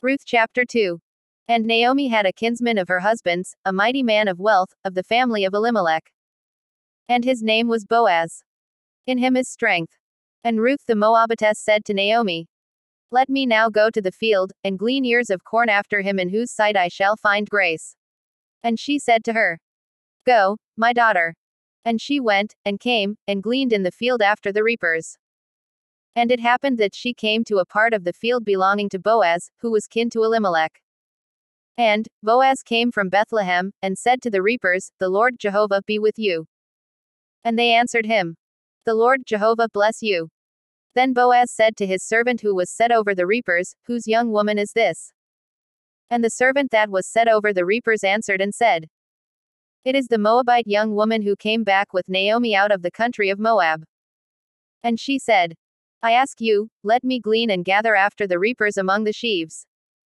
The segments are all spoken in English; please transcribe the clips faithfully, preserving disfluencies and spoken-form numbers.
Ruth chapter two. And Naomi had a kinsman of her husband's, a mighty man of wealth, of the family of Elimelech. And his name was Boaz. In him is strength. And Ruth the Moabitess said to Naomi, Let me now go to the field, and glean ears of corn after him in whose sight I shall find grace. And she said to her, Go, my daughter. And she went, and came, and gleaned in the field after the reapers. And it happened that she came to a part of the field belonging to Boaz, who was kin to Elimelech. And Boaz came from Bethlehem, and said to the reapers, The Lord Jehovah be with you. And they answered him, The Lord Jehovah bless you. Then Boaz said to his servant who was set over the reapers, Whose young woman is this? And the servant that was set over the reapers answered and said, It is the Moabite young woman who came back with Naomi out of the country of Moab. And she said, I ask you, let me glean and gather after the reapers among the sheaves.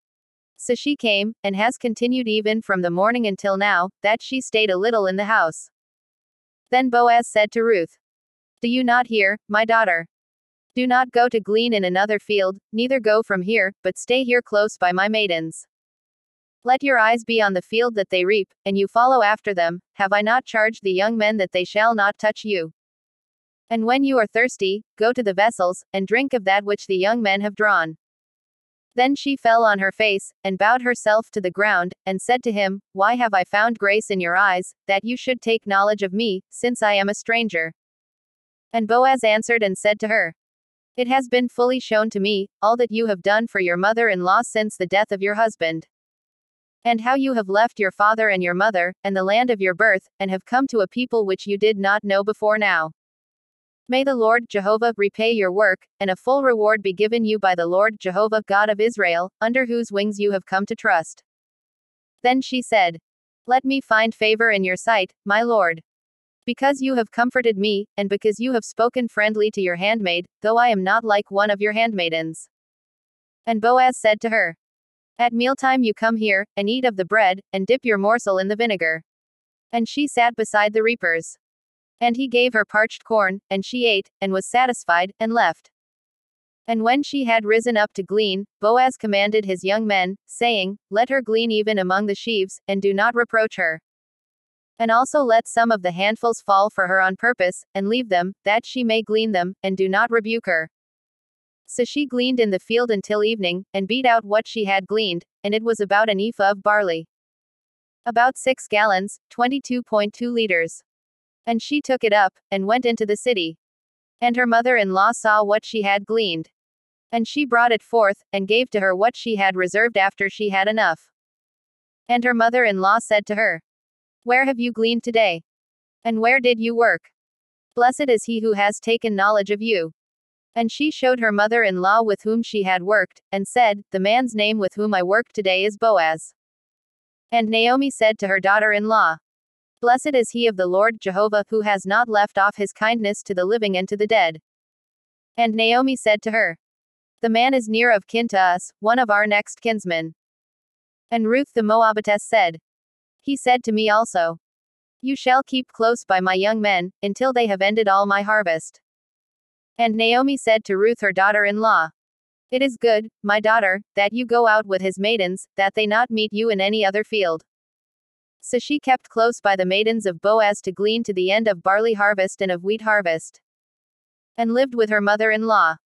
So she came, and has continued even from the morning until now, that she stayed a little in the house. Then Boaz said to Ruth, Do you not hear, my daughter? Do not go to glean in another field, neither go from here, but stay here close by my maidens. Let your eyes be on the field that they reap, and you follow after them. Have I not charged the young men that they shall not touch you? And when you are thirsty, go to the vessels, and drink of that which the young men have drawn. Then she fell on her face, and bowed herself to the ground, and said to him, Why have I found grace in your eyes, that you should take knowledge of me, since I am a stranger? And Boaz answered and said to her, It has been fully shown to me, all that you have done for your mother-in-law since the death of your husband. And how you have left your father and your mother, and the land of your birth, and have come to a people which you did not know before now. May the Lord Jehovah repay your work, and a full reward be given you by the Lord Jehovah God of Israel, under whose wings you have come to trust. Then she said, Let me find favor in your sight, my Lord. Because you have comforted me, and because you have spoken friendly to your handmaid, though I am not like one of your handmaidens. And Boaz said to her, At mealtime you come here, and eat of the bread, and dip your morsel in the vinegar. And she sat beside the reapers. And he gave her parched corn, and she ate, and was satisfied, and left. And when she had risen up to glean, Boaz commanded his young men, saying, Let her glean even among the sheaves, and do not reproach her. And also let some of the handfuls fall for her on purpose, and leave them, that she may glean them, and do not rebuke her. So she gleaned in the field until evening, and beat out what she had gleaned, and it was about an ephah of barley. About six gallons, twenty-two point two liters. And she took it up, and went into the city. And her mother-in-law saw what she had gleaned. And she brought it forth, and gave to her what she had reserved after she had enough. And her mother-in-law said to her, Where have you gleaned today? And where did you work? Blessed is he who has taken knowledge of you. And she showed her mother-in-law with whom she had worked, and said, The man's name with whom I worked today is Boaz. And Naomi said to her daughter-in-law, Blessed is he of the Lord Jehovah who has not left off his kindness to the living and to the dead. And Naomi said to her, The man is near of kin to us, one of our next kinsmen. And Ruth the Moabitess said, He said to me also, You shall keep close by my young men, until they have ended all my harvest. And Naomi said to Ruth her daughter-in-law, It is good, my daughter, that you go out with his maidens, that they not meet you in any other field. So she kept close by the maidens of Boaz to glean to the end of barley harvest and of wheat harvest. And lived with her mother-in-law.